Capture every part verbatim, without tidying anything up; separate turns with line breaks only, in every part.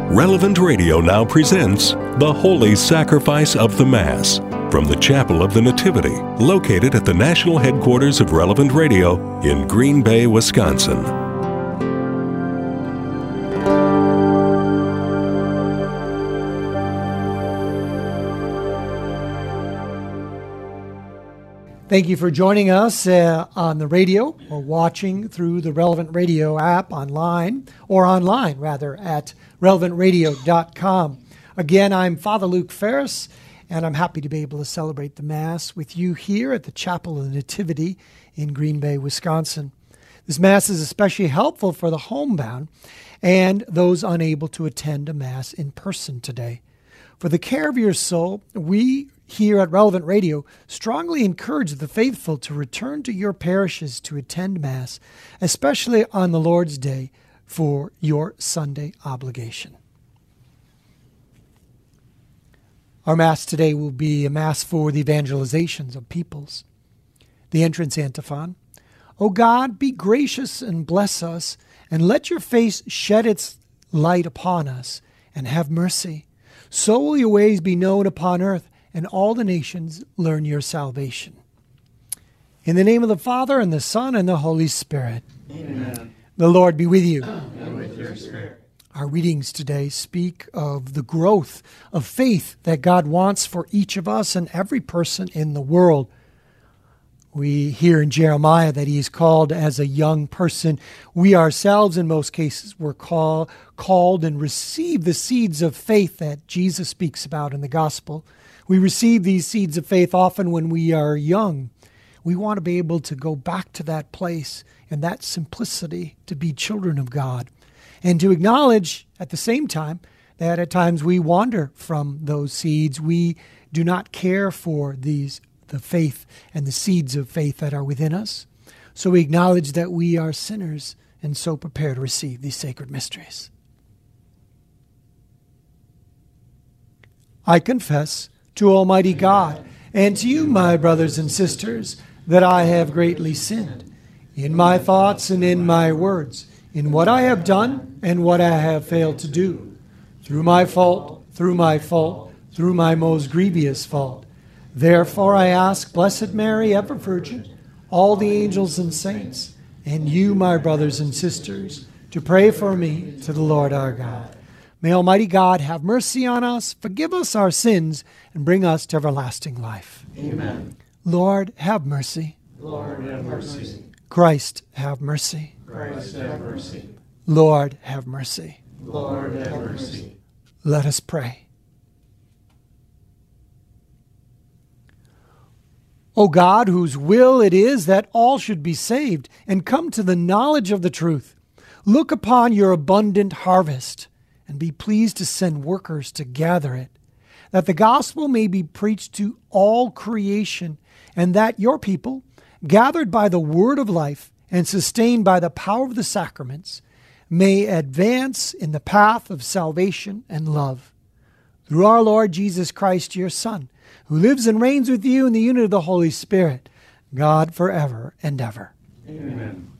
Relevant Radio now presents The Holy Sacrifice of the Mass from the Chapel of the Nativity, located at the national headquarters of Relevant Radio in Green Bay, Wisconsin.
Thank you for joining us uh, on the radio or watching through the Relevant Radio app online, or online rather, at relevant radio dot com. Again, I'm Father Luke Ferris, and I'm happy to be able to celebrate the Mass with you here at the Chapel of the Nativity in Green Bay, Wisconsin. This Mass is especially helpful for the homebound and those unable to attend a Mass in person today. For the care of your soul, we here at Relevant Radio strongly encourage the faithful to return to your parishes to attend Mass, especially on the Lord's Day for your Sunday obligation. Our Mass today will be a Mass for the evangelizations of peoples. The entrance antiphon: O God, be gracious and bless us, and let your face shed its light upon us, and have mercy. So will your ways be known upon earth, and all the nations learn your salvation. In the name of the Father, and the Son, and the Holy Spirit. Amen. The Lord be with you. And with your spirit. Our readings today speak of the growth of faith that God wants for each of us and every person in the world. We hear in Jeremiah that he is called as a young person. We ourselves, in most cases, were call, called and receive the seeds of faith that Jesus speaks about in the gospel. We receive these seeds of faith often when we are young. We want to be able to go back to that place and that simplicity to be children of God, and to acknowledge at the same time that at times we wander from those seeds. We do not care for these the faith and the seeds of faith that are within us. So we acknowledge that we are sinners, and so prepare to receive these sacred mysteries. I confess to Almighty God and to you, my brothers and sisters, that I have greatly sinned in my thoughts and in my words, in what I have done and what I have failed to do, through my fault, through my fault, through my most grievous fault. Therefore I ask Blessed Mary, ever Virgin, all the angels and saints, and you, my brothers and sisters, to pray for me to the Lord our God. May Almighty God have mercy on us, forgive us our sins, and bring us to everlasting life. Amen. Lord, have mercy.
Lord, have mercy.
Christ, have mercy.
Christ, have mercy.
Lord, have mercy.
Lord, have mercy.
Let us pray. O God, whose will it is that all should be saved and come to the knowledge of the truth, look upon your abundant harvest and be pleased to send workers to gather it, that the gospel may be preached to all creation, and that your people, gathered by the word of life and sustained by the power of the sacraments, may advance in the path of salvation and love. Through our Lord Jesus Christ, your Son, who lives and reigns with you in the unity of the Holy Spirit, God forever and ever.
Amen.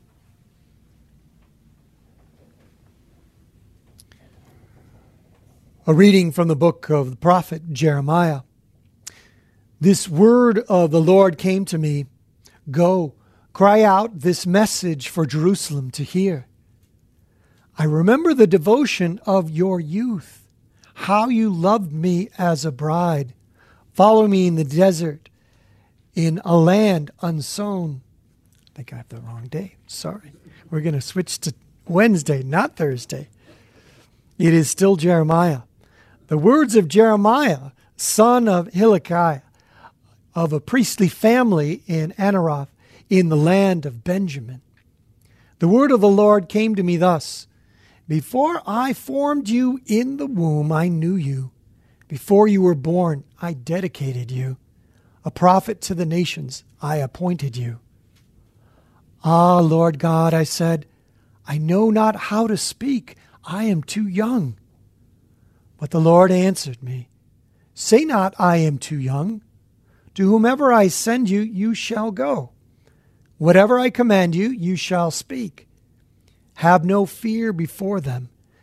A reading from the book of the prophet Jeremiah. This word of the Lord came to me. Go, cry out this message for Jerusalem to hear. I remember the devotion of your youth, how you loved me as a bride. Follow me in the desert, in a land unsown. I think I have the wrong day. Sorry. We're going to switch to Wednesday, not Thursday. It is still Jeremiah. The words of Jeremiah, son of Hilkiah, of a priestly family in Anaroth, in the land of Benjamin. The word of the Lord came to me thus: Before I formed you in the womb, I knew you. Before you were born, I dedicated you. A prophet to the nations, I appointed you. Ah, Lord God, I said, I know not how to speak. I am too young. But the Lord answered me, Say not, I am too young. To whomever I send you, you shall go. Whatever I command you, you shall speak. Have no fear before them,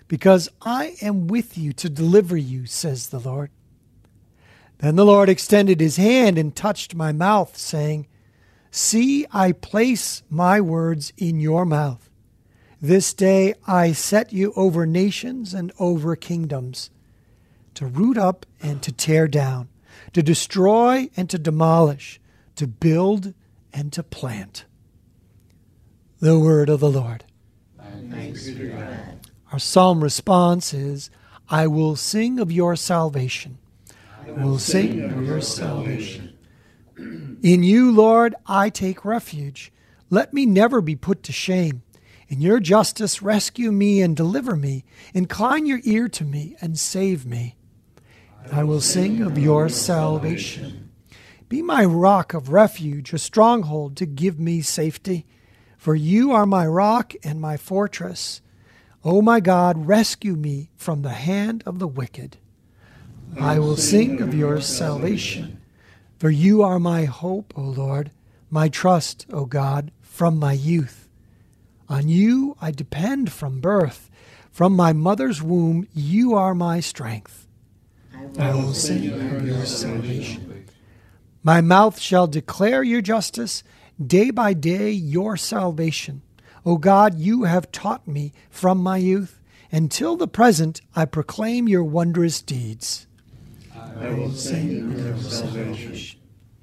because I am with you to deliver you, says the Lord. Then the Lord extended his hand and touched my mouth, saying, See, I place my words in your mouth. This day I set you over nations and over kingdoms, to root up and to tear down, to destroy and to demolish, to build and to plant. The word of the Lord.
Thanks be to God.
Our psalm response is, I will sing of your salvation.
I
will sing of your salvation. In you, Lord, I take refuge. Let me never be put to shame. In your justice, rescue me and deliver me. Incline your ear to me and save me. I will sing of your salvation. Be my rock of refuge, a stronghold to give me safety. For you are my rock and my fortress. O my God, rescue me from the hand of the wicked. I will sing of your salvation. For you are my hope, O Lord, my trust, O God, from my youth. On you I depend from birth. From my mother's womb you are my strength. I will sing of your salvation. My mouth shall declare your justice, day by day your salvation. O God, you have taught me from my youth. Until the present I proclaim your wondrous deeds.
I will sing of your salvation.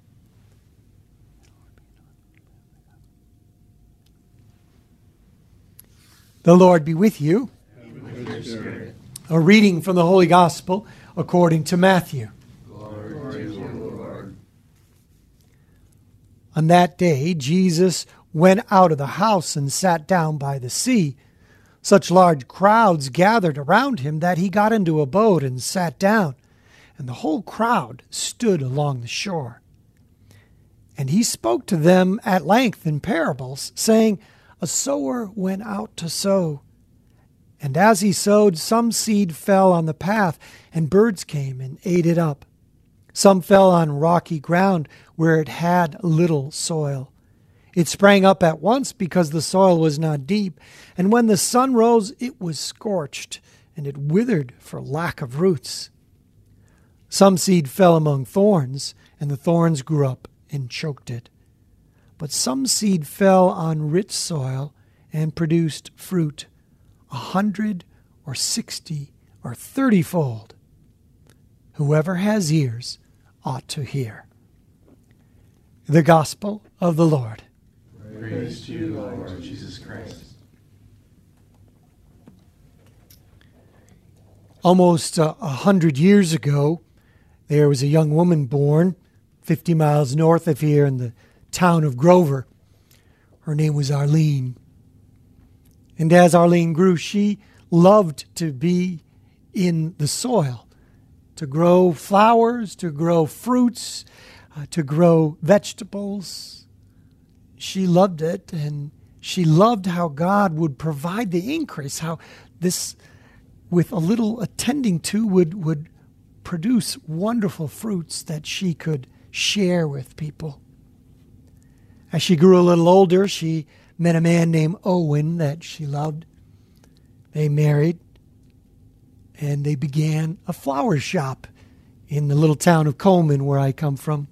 The Lord be with you.
And with your spirit.
A reading from the Holy Gospel according to Matthew.
Glory to you, Lord.
On that day, Jesus went out of the house and sat down by the sea. Such large crowds gathered around him that he got into a boat and sat down, and the whole crowd stood along the shore. And he spoke to them at length in parables, saying, A sower went out to sow. And as he sowed, some seed fell on the path, and birds came and ate it up. Some fell on rocky ground where it had little soil. It sprang up at once because the soil was not deep, and when the sun rose, it was scorched, and it withered for lack of roots. Some seed fell among thorns, and the thorns grew up and choked it. But some seed fell on rich soil and produced fruit, a hundred or sixty or thirty-fold. Whoever has ears ought to hear. The Gospel of the Lord.
Praise to you, Lord Jesus Christ.
Almost a uh, hundred years ago, there was a young woman born fifty miles north of here in the town of Grover. Her name was Arlene. And as Arlene grew, she loved to be in the soil, to grow flowers, to grow fruits, uh, to grow vegetables. She loved it, and she loved how God would provide the increase, how this, with a little attending to, would, would produce wonderful fruits that she could share with people. As she grew a little older, she met a man named Owen that she loved. They married, and they began a flower shop in the little town of Coleman, where I come from.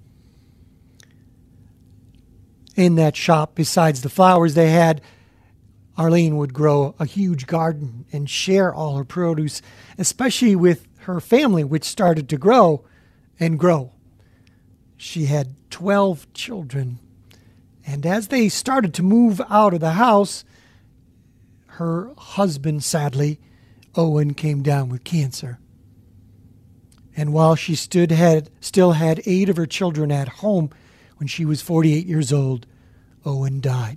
In that shop, besides the flowers they had, Arlene would grow a huge garden and share all her produce, especially with her family, which started to grow and grow. She had twelve children, and as they started to move out of the house, her husband, sadly, Owen, came down with cancer. And while she stood had still had eight of her children at home, when she was forty-eight years old, Owen died.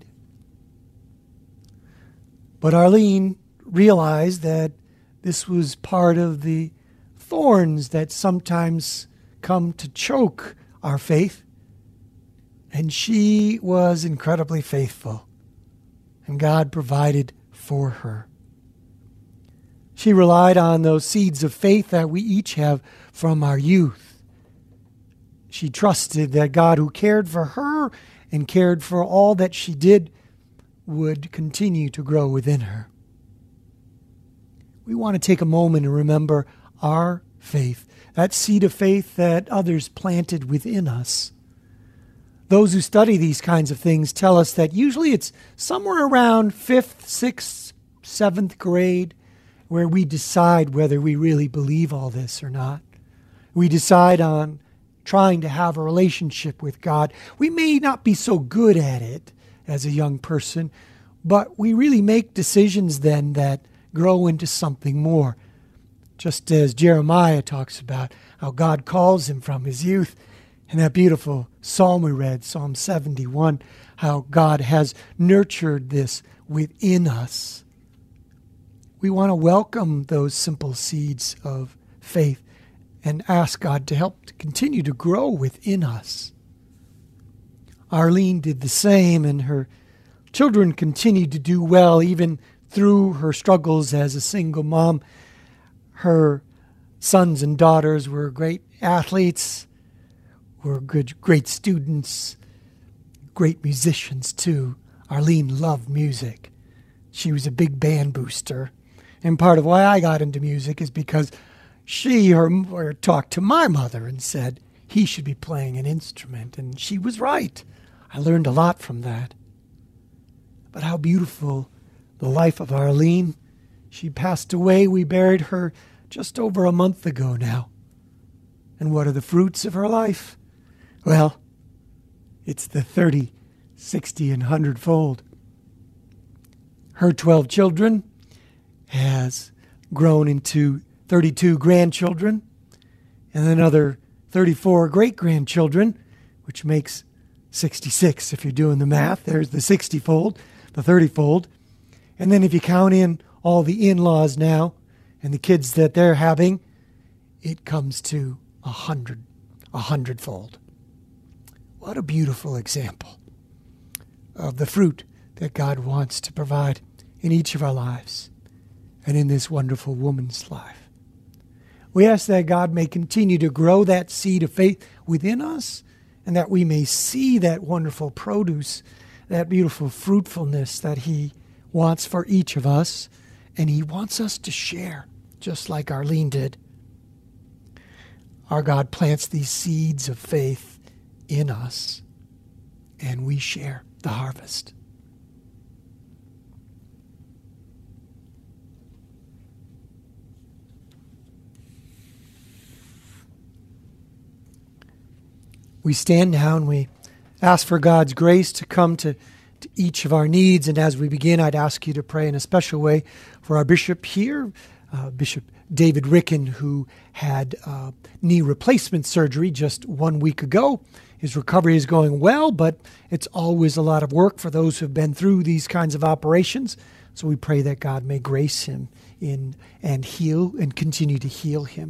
But Arlene realized that this was part of the thorns that sometimes come to choke our faith. And she was incredibly faithful, and God provided for her. She relied on those seeds of faith that we each have from our youth. She trusted that God, who cared for her and cared for all that she did, would continue to grow within her. we want to take a moment and remember our faith, that seed of faith that others planted within us. Those who study these kinds of things tell us that usually it's somewhere around fifth, sixth, seventh grade where we decide whether we really believe all this or not. We decide on trying to have a relationship with God. We may not be so good at it as a young person, but we really make decisions then that grow into something more. Just as Jeremiah talks about how God calls him from his youth, and that beautiful psalm we read, Psalm seventy-one, how God has nurtured this within us. We want to welcome those simple seeds of faith and ask God to help to continue to grow within us. Arlene did the same, and her children continued to do well even through her struggles as a single mom. Her sons and daughters were great athletes, were good, great students, great musicians too. Arlene loved music. She was a big band booster. And part of why I got into music is because she or, or talked to my mother and said he should be playing an instrument. And she was right. I learned a lot from that. But how beautiful the life of Arlene. She passed away. We buried her just over a month ago now. And what are the fruits of her life? Well, it's the thirty, sixty, and hundredfold. Her twelve children has grown into thirty-two grandchildren and another thirty-four great-grandchildren, which makes sixty-six if you're doing the math. There's the sixty-fold, the thirty-fold. And then if you count in all the in-laws now and the kids that they're having, it comes to a hundred, a hundredfold. What a beautiful example of the fruit that God wants to provide in each of our lives and in this wonderful woman's life. We ask that God may continue to grow that seed of faith within us and that we may see that wonderful produce, that beautiful fruitfulness that He wants for each of us, and He wants us to share, just like Arlene did. Our God plants these seeds of faith in us, and we share the harvest. We stand now and we ask for God's grace to come to, to each of our needs. And as we begin, I'd ask you to pray in a special way for our bishop here, uh, Bishop David Ricken, who had uh, knee replacement surgery just one week ago. His recovery is going well, but it's always a lot of work for those who have been through these kinds of operations. So we pray that God may grace him in and heal and continue to heal him.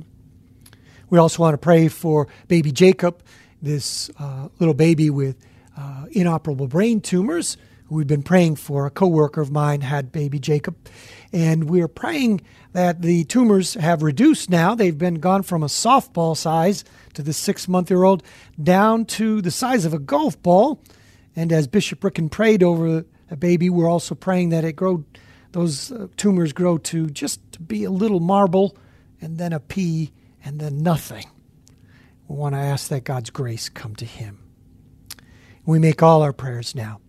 We also want to pray for baby Jacob, this uh, little baby with uh, inoperable brain tumors, who we've been praying for. A coworker of mine had baby Jacob, and we're praying that the tumors have reduced now. They've been gone from a softball size to the six-month-year-old down to the size of a golf ball. And as Bishop Ricken prayed over a baby, we're also praying that it grow, those uh, tumors grow to just to be a little marble, and then a pea, and then nothing. We want to ask that God's grace come to him. We make all our prayers now.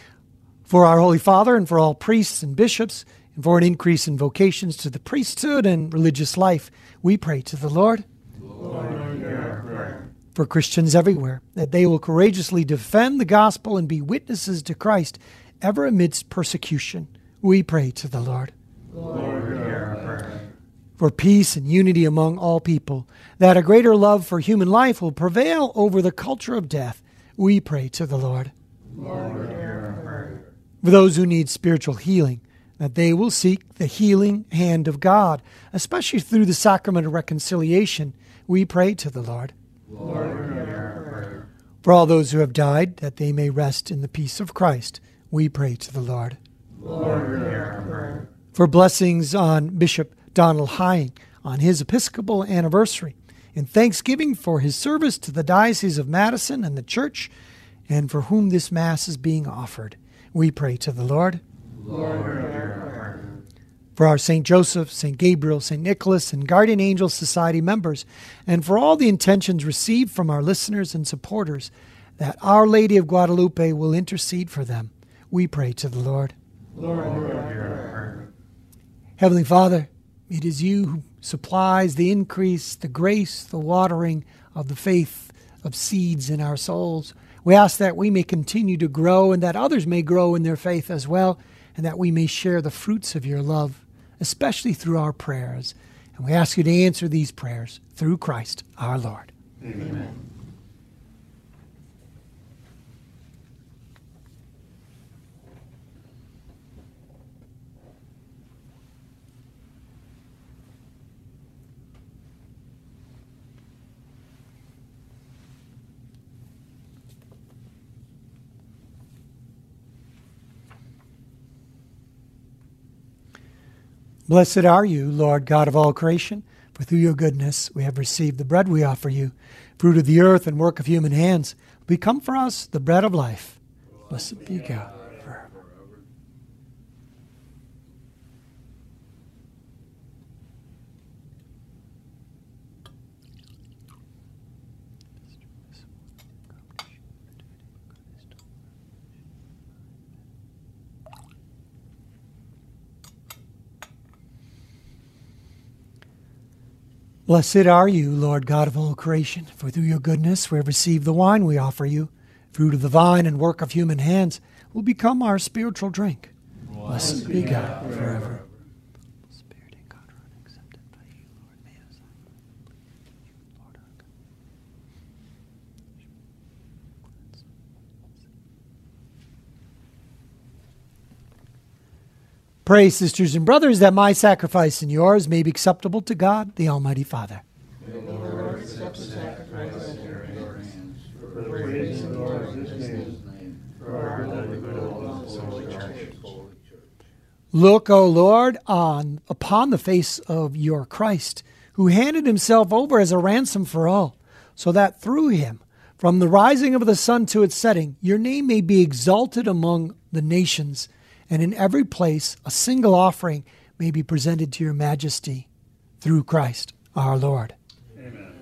For our Holy Father and for all priests and bishops, and for an increase in vocations to the priesthood and religious life, we pray to the Lord.
Lord, hear our prayer.
For Christians everywhere, that they will courageously defend the gospel and be witnesses to Christ, ever amidst persecution, we pray to the Lord.
Lord, hear our prayer.
For peace and unity among all people, that a greater love for human life will prevail over the culture of death, we pray to the Lord.
Lord, hear our prayer.
For those who need spiritual healing, that they will seek the healing hand of God, especially through the sacrament of reconciliation, we pray to the Lord.
Lord, hear our prayer.
For all those who have died, that they may rest in the peace of Christ, we pray to the Lord.
Lord, hear our prayer.
For blessings on Bishop Donald Hying on his Episcopal anniversary, in thanksgiving for his service to the Diocese of Madison and the Church, and for whom this Mass is being offered, we pray to the Lord.
Lord, hear our prayer.
for our Saint Joseph, Saint Gabriel, Saint Nicholas, and Guardian Angel Society members, and for all the intentions received from our listeners and supporters, that Our Lady of Guadalupe will intercede for them. We pray to the Lord.
Lord, hear our prayer.
Heavenly Father, it is you who supplies the increase, the grace, the watering of the faith of seeds in our souls. We ask that we may continue to grow and that others may grow in their faith as well, and that we may share the fruits of your love, especially through our prayers. And we ask you to answer these prayers through Christ our Lord.
Amen.
Blessed are you, Lord God of all creation, for through your goodness we have received the bread we offer you, fruit of the earth and work of human hands. Become for us the bread of life. Blessed be God forever. Blessed are you, Lord God of all creation, for through your goodness we have received the wine we offer you, fruit of the vine and work of human hands, will become our spiritual drink. Blessed be God forever. Spirit and God are accepted by you, Lord. May us, Lord our God. Pray, sisters and brothers, that my sacrifice and yours may be acceptable to God, the Almighty Father.
May the Lord accept the sacrifice at your hands, for the praise and glory of his name, for our good and the good of the Holy Church.
Look, O Lord, on upon the face of your Christ, who handed himself over as a ransom for all, so that through him, from the rising of the sun to its setting, your name may be exalted among the nations, and in every place a single offering may be presented to your majesty, through Christ our Lord.
Amen.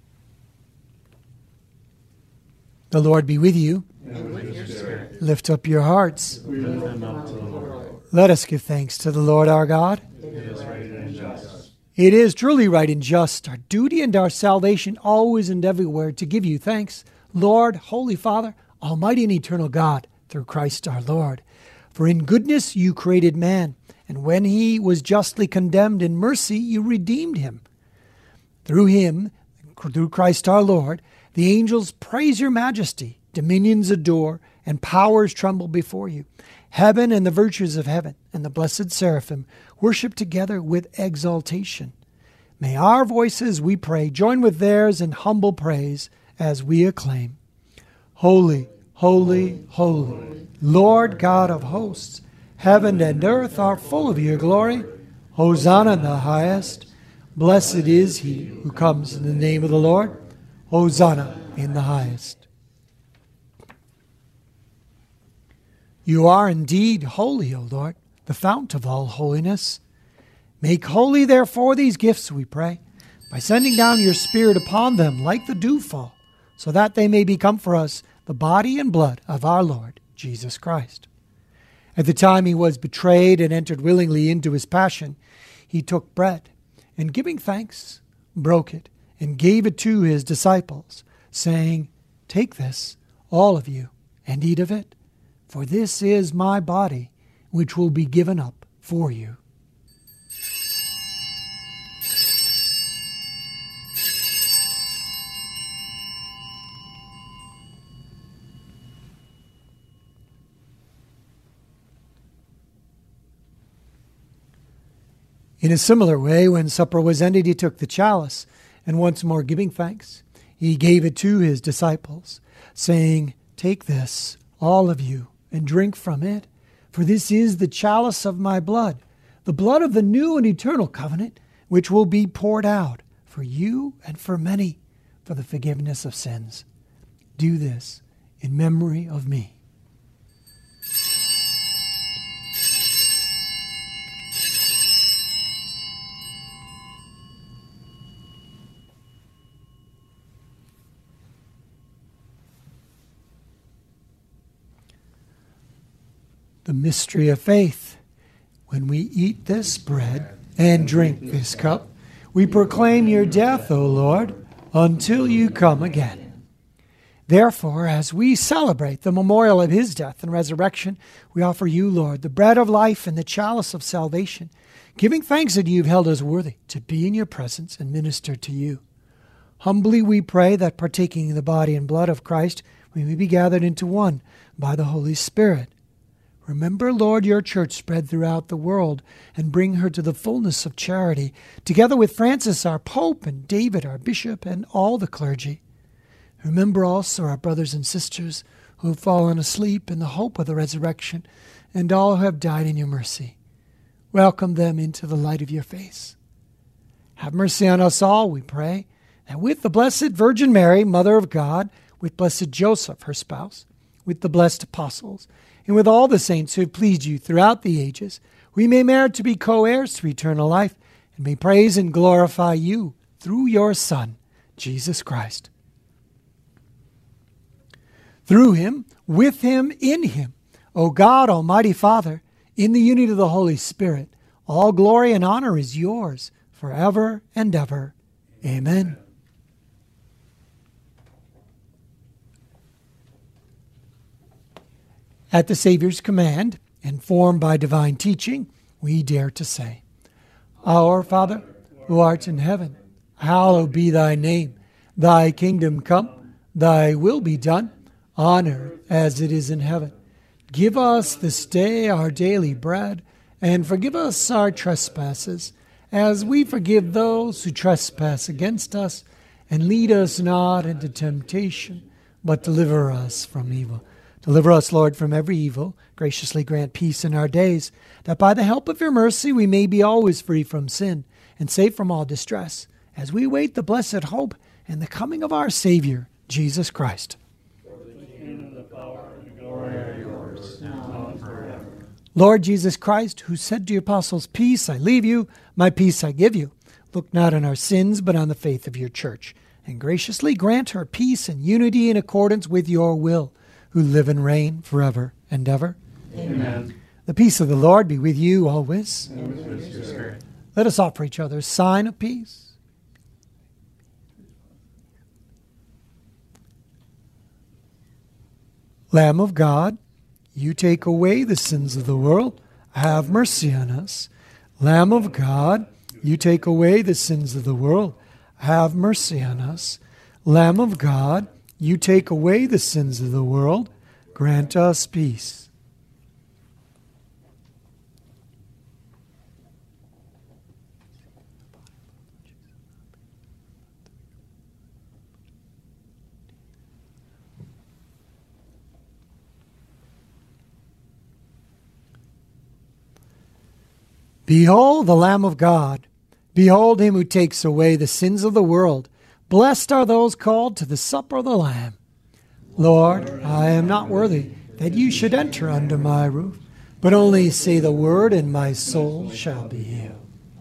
The Lord be with you.
And with your spirit.
Lift up your hearts.
We lift them up to the Lord.
Let us give thanks to the Lord our God.
It is right and just.
It is truly right and just, our duty and our salvation, always and everywhere, to give you thanks, Lord, Holy Father, Almighty and eternal God, through Christ our Lord. For in goodness you created man, and when he was justly condemned, in mercy you redeemed him. Through him, through Christ our Lord, the angels praise your majesty, dominions adore, and powers tremble before you. Heaven and the virtues of heaven and the blessed seraphim worship together with exaltation. May our voices, we pray, join with theirs in humble praise as we acclaim. Holy, holy, holy, Lord God of hosts, heaven and earth are full of your glory. Hosanna in the highest. Blessed is he who comes in the name of the Lord. Hosanna in the highest. You are indeed holy, O Lord, the fount of all holiness. Make holy, therefore, these gifts, we pray, by sending down your Spirit upon them like the dewfall, so that they may become for us the body and blood of our Lord Jesus Christ. At the time he was betrayed and entered willingly into his passion, he took bread, and giving thanks, broke it, and gave it to his disciples, saying, "Take this, all of you, and eat of it, for this is my body, which will be given up for you." In a similar way, when supper was ended, he took the chalice, and once more giving thanks, he gave it to his disciples, saying, "Take this, all of you, and drink from it, for this is the chalice of my blood, the blood of the new and eternal covenant, which will be poured out for you and for many for the forgiveness of sins. Do this in memory of me." The mystery of faith. When we eat this bread and drink this cup, we proclaim your death, O Lord, until you come again. Therefore, as we celebrate the memorial of his death and resurrection, we offer you, Lord, the bread of life and the chalice of salvation, giving thanks that you've held us worthy to be in your presence and minister to you. Humbly we pray that partaking in the body and blood of Christ, we may be gathered into one by the Holy Spirit. Remember, Lord, your church spread throughout the world and bring her to the fullness of charity, together with Francis, our Pope, and David, our Bishop, and all the clergy. Remember also our brothers and sisters who have fallen asleep in the hope of the resurrection, and all who have died in your mercy. Welcome them into the light of your face. Have mercy on us all, we pray, that with the Blessed Virgin Mary, Mother of God, with blessed Joseph, her spouse, with the blessed apostles, and with all the saints who have pleased you throughout the ages, we may merit to be co-heirs to eternal life, and may praise and glorify you through your Son, Jesus Christ. Through him, with him, in him, O God, Almighty Father, in the unity of the Holy Spirit, all glory and honor is yours forever and ever. Amen. At the Savior's command, informed by divine teaching, we dare to say, Our Father, who art in heaven, hallowed be thy name. Thy kingdom come, thy will be done, on earth as it is in heaven. Give us this day our daily bread, and forgive us our trespasses, as we forgive those who trespass against us. And lead us not into temptation, but deliver us from evil. Deliver us, Lord, from every evil. Graciously grant peace in our days, that by the help of your mercy we may be always free from sin and safe from all distress, as we await the blessed hope and the coming of our Savior, Jesus Christ.
For the kingdom, the power, and the glory are yours, now and forever.
Lord Jesus Christ, who said to your apostles, Peace I leave you, my peace I give you, look not on our sins, but on the faith of your church, and graciously grant her peace and unity in accordance with your will, who live and reign forever and ever.
Amen.
The peace of the Lord be with you always.
And with your spirit.
Let us offer each other a sign of peace. Lamb of God, you take away the sins of the world. Have mercy on us. Lamb of God, you take away the sins of the world. Have mercy on us. Lamb of God, you take away the sins of the world. Grant us peace. Behold the Lamb of God. Behold him who takes away the sins of the world. Blessed are those called to the supper of the Lamb. Lord, I am not worthy that you should enter under my roof, but only say the word, and my soul shall be healed.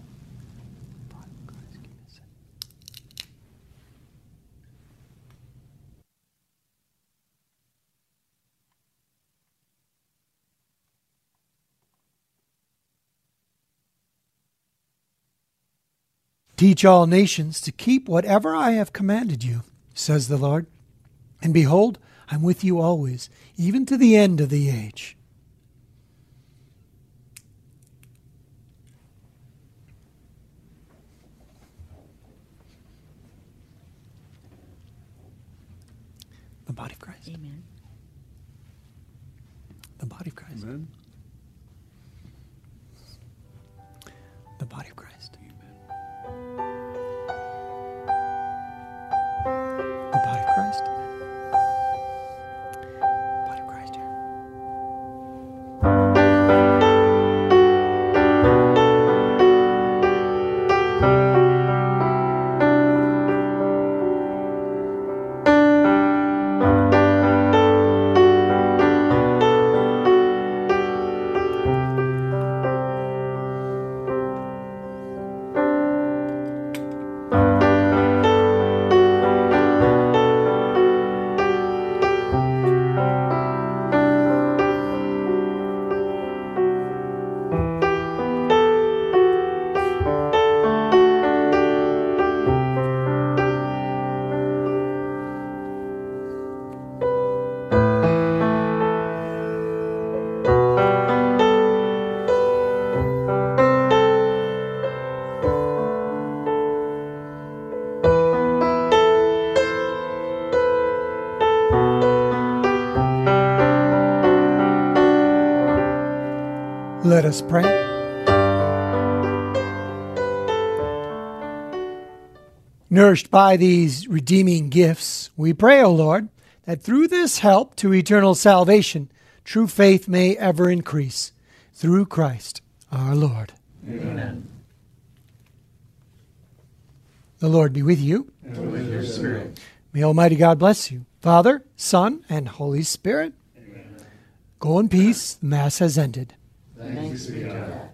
Teach all nations to keep whatever I have commanded you, says the Lord. And behold, I'm with you always, even to the end of the age. The body of Christ.
Amen.
The body of Christ.
Amen.
The body of Christ. The body of Christ. Body of Christ here. Let us pray. Nourished by these redeeming gifts, we pray, O Lord, that through this help to eternal salvation, true faith may ever increase. Through Christ our Lord.
Amen.
The Lord be with you.
And with your spirit.
May Almighty God bless you, Father, Son, and Holy Spirit.
Amen.
Go in peace. The Mass has ended.
Thanks be to God.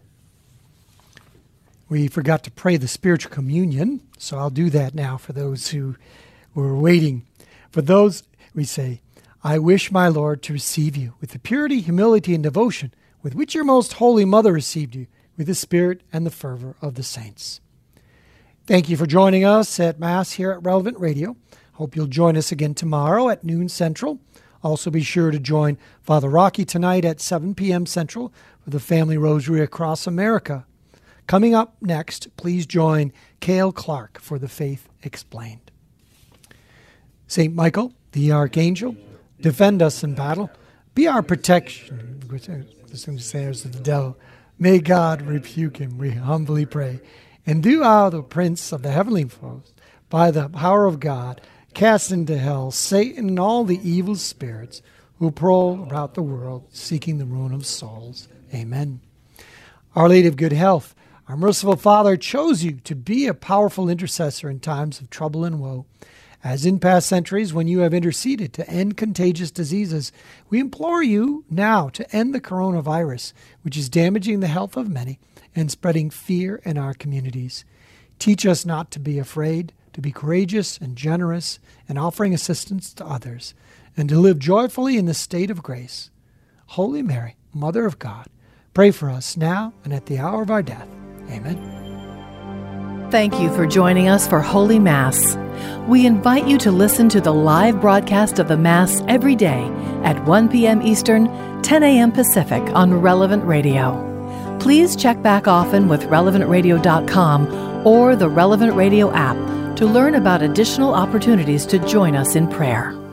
We forgot to pray the spiritual communion, so I'll do that now for those who were waiting. For those, we say, I wish, my Lord, to receive you with the purity, humility, and devotion with which your most holy mother received you, with the spirit and the fervor of the saints. Thank you for joining us at Mass here at Relevant Radio. Hope you'll join us again tomorrow at noon Central. Also be sure to join Father Rocky tonight at seven p.m. Central for the Family Rosary Across America. Coming up next, please join Cale Clark for the Faith Explained. Saint Michael, the Archangel, defend us in battle. Be our protection, the snares of the devil. May God rebuke him, we humbly pray. And do thou, the Prince of the heavenly host, by the power of God, cast into hell Satan and all the evil spirits who prowl about the world, seeking the ruin of souls. Amen. Our Lady of Good Health, our merciful Father chose you to be a powerful intercessor in times of trouble and woe. As in past centuries, when you have interceded to end contagious diseases, we implore you now to end the coronavirus, which is damaging the health of many and spreading fear in our communities. Teach us not to be afraid, to be courageous and generous in offering assistance to others, and to live joyfully in the state of grace. Holy Mary, Mother of God, pray for us now and at the hour of our death. Amen.
Thank you for joining us for Holy Mass. We invite you to listen to the live broadcast of the Mass every day at one p.m. Eastern, ten a.m. Pacific on Relevant Radio. Please check back often with relevant radio dot com or the Relevant Radio app to learn about additional opportunities to join us in prayer.